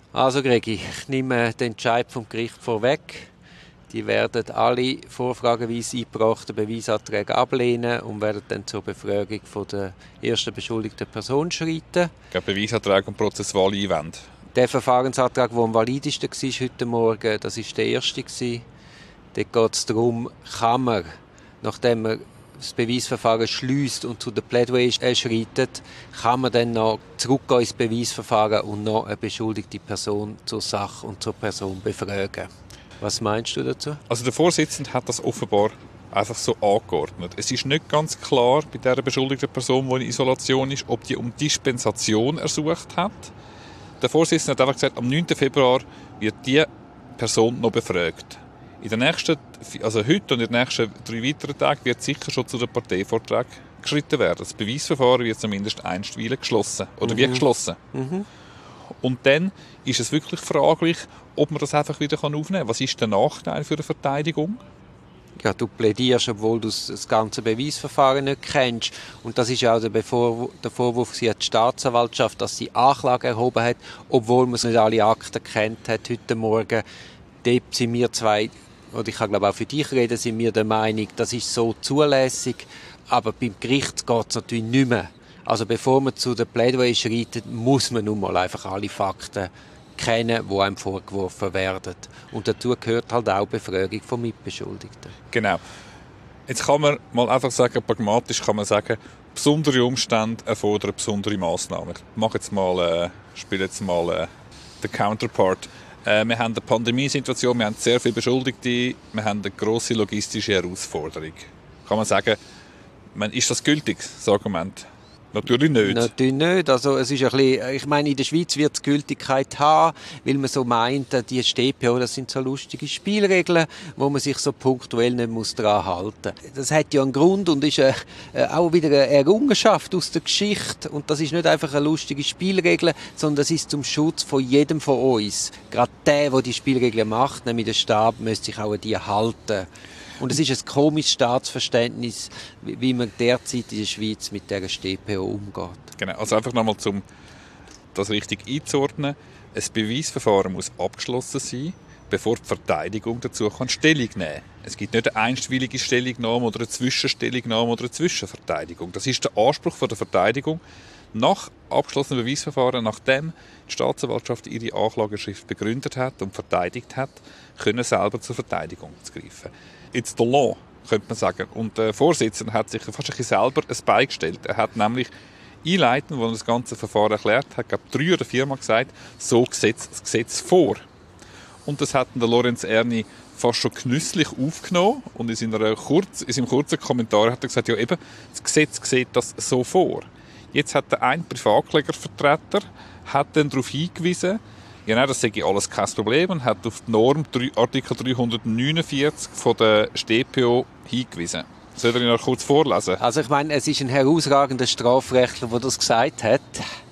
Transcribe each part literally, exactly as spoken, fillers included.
Also Gregi, ich nehme den Entscheid vom Gericht vorweg. Die werden alle vorfrageweise eingebrachten Beweisanträge ablehnen und werden dann zur Befragung von der ersten beschuldigten Person schreiten. Der Beweisanträge und prozessuale Einwände. Der Verfahrensantrag, der am validesten war heute Morgen, das war der erste. Dort geht es darum, kann man, nachdem man das Beweisverfahren schliesst und zu der Plädoyer schreitet, kann man dann noch zurückgehen ins Beweisverfahren und noch eine beschuldigte Person zur Sache und zur Person befragen. Was meinst du dazu? Also der Vorsitzende hat das offenbar einfach so angeordnet. Es ist nicht ganz klar bei dieser beschuldigten Person, die in Isolation ist, ob die um Dispensation ersucht hat. Der Vorsitzende hat einfach gesagt, am neunten Februar wird diese Person noch befragt. In den nächsten, also heute und in den nächsten drei weiteren Tagen wird sicher schon zu den Parteivorträgen geschritten werden. Das Beweisverfahren wird zumindest einstweilen geschlossen. Oder mhm. wie geschlossen. Mhm. Und dann ist es wirklich fraglich, ob man das einfach wieder aufnehmen kann. Was ist der Nachteil für die Verteidigung? Ja, du plädierst, obwohl du das ganze Beweisverfahren nicht kennst. Und das ist ja auch der, Bevor- der Vorwurf an die Staatsanwaltschaft, dass sie Anklage erhoben hat, obwohl man nicht alle Akten kennt hat heute Morgen. Dort sind wir zwei, oder ich kann glaube auch für dich reden, sind wir der Meinung, das ist so zulässig. Aber beim Gericht geht es natürlich nicht mehr. Also bevor man zu der Plädoyer schreitet, muss man nun mal einfach alle Fakten kennen, die einem vorgeworfen werden. Und dazu gehört halt auch die Befragung von Mitbeschuldigten. Genau. Jetzt kann man mal einfach sagen, pragmatisch kann man sagen, besondere Umstände erfordern besondere Massnahmen. Ich mache jetzt mal, äh, spiele jetzt mal äh, den Counterpart. Äh, wir haben eine Pandemiesituation, wir haben sehr viele Beschuldigte, wir haben eine grosse logistische Herausforderung. Kann man sagen, man, ist das gültig, das Argument? Natürlich nicht. Natürlich nicht. Also es ist ein bisschen, ich meine, in der Schweiz wird es Gültigkeit haben, weil man so meint, die S t P O, das sind so lustige Spielregeln, wo man sich so punktuell nicht muss daran halten muss. Das hat ja einen Grund und ist äh, auch wieder eine Errungenschaft aus der Geschichte. Und das ist nicht einfach eine lustige Spielregel, sondern das ist zum Schutz von jedem von uns. Gerade der, der die Spielregeln macht, nämlich der Staat, müsste sich auch an die halten. Und es ist ein komisches Staatsverständnis, wie man derzeit in der Schweiz mit der S t P O umgeht. Genau, also einfach nochmal, um das richtig einzuordnen. Ein Beweisverfahren muss abgeschlossen sein, bevor die Verteidigung dazu kann Stellung nehmen kann. Es gibt nicht eine einstweilige Stellungnahme oder eine Zwischenstellungnahme oder eine Zwischenverteidigung. Das ist der Anspruch der Verteidigung. Nach abgeschlossenem Beweisverfahren, nachdem die Staatsanwaltschaft ihre Anklageschrift begründet hat und verteidigt hat, können selber zur Verteidigung greifen. It's the law, könnte man sagen. Und der Vorsitzende hat sich fast ein bisschen selber ein Bein gestellt. Er hat nämlich einleitend, als er das ganze Verfahren erklärt hat, glaube drei oder viermal gesagt, so sieht das Gesetz vor. Und das hat der Lorenz Erni fast schon genüsslich aufgenommen. Und in, seiner kurz, in seinem kurzen Kommentar hat er gesagt, ja eben, das Gesetz sieht das so vor. Jetzt hat der ein Privatklägervertreter hat dann darauf hingewiesen, ja, nein, das sei alles kein Problem, und hat auf die Norm Artikel dreihundertneunundvierzig von der S t P O hingewiesen. Soll ich noch kurz vorlesen? Also ich meine, es ist ein herausragender Strafrechtler, der das gesagt hat,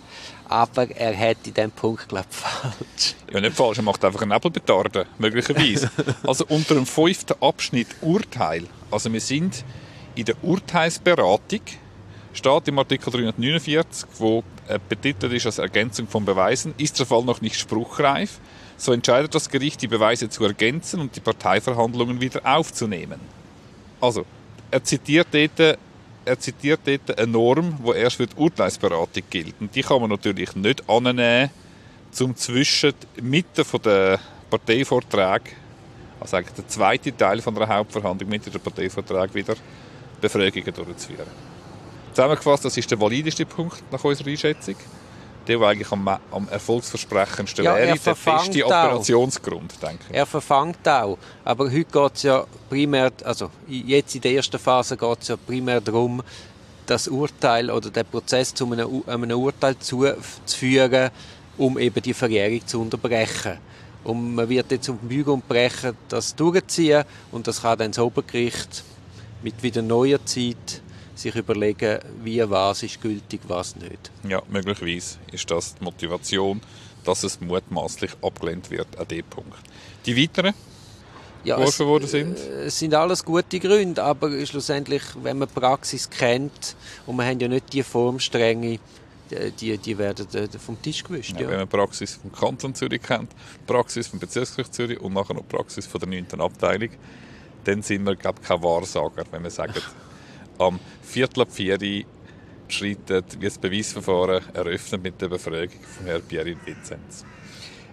aber er hat in diesem Punkt, glaube ich, falsch. Ja, nicht falsch, er macht einfach einen Nebelbetarden, möglicherweise. Also unter dem fünften Abschnitt Urteil, also wir sind in der Urteilsberatung, steht im Artikel dreihundertneunundvierzig, wo betitelt ist als Ergänzung von Beweisen, ist der Fall noch nicht spruchreif, so entscheidet das Gericht, die Beweise zu ergänzen und die Parteiverhandlungen wieder aufzunehmen. Also, er zitiert dort, er zitiert dort eine Norm, die erst für die Urteilsberatung gilt. Und die kann man natürlich nicht annehmen, um zwischen Mitte der Parteivorträge, also eigentlich der zweite Teil von der Hauptverhandlung, Mitte der Parteivorträge wieder Befragungen durchzuführen. Zusammengefasst, das ist der valideste Punkt nach unserer Einschätzung. Der, der eigentlich am, am erfolgsversprechendsten ja, wäre, der feste Operationsgrund, denke ich. Er verfangt auch. Aber heute geht es ja primär, also jetzt in der ersten Phase geht es ja primär darum, das Urteil oder den Prozess zu einem, einem Urteil zuzuführen, um eben die Verjährung zu unterbrechen. Und man wird jetzt auf Bügel und Brechen das durchziehen und das kann dann das Obergericht mit wieder neuer Zeit sich überlegen, wie was ist gültig, was nicht. Ja, möglicherweise ist das die Motivation, dass es mutmaßlich abgelehnt wird an diesem Punkt. Die weiteren ja, Vorwürfe, worden sind? Es sind alles gute Gründe, aber schlussendlich, wenn man die Praxis kennt und wir haben ja nicht die Formstrenge, die, die werden vom Tisch gewischt. Ja, Ja. wenn man die Praxis vom Kanton Zürich kennt, die Praxis vom Bezirksgericht Zürich und nachher noch die Praxis von der neunten Abteilung, dann sind wir, glaube ich, kein Wahrsager, wenn wir sagen, am Viertel ab vier schreitet wie das Beweisverfahren eröffnet mit der Befragung von Herrn Pierre Vinzenz.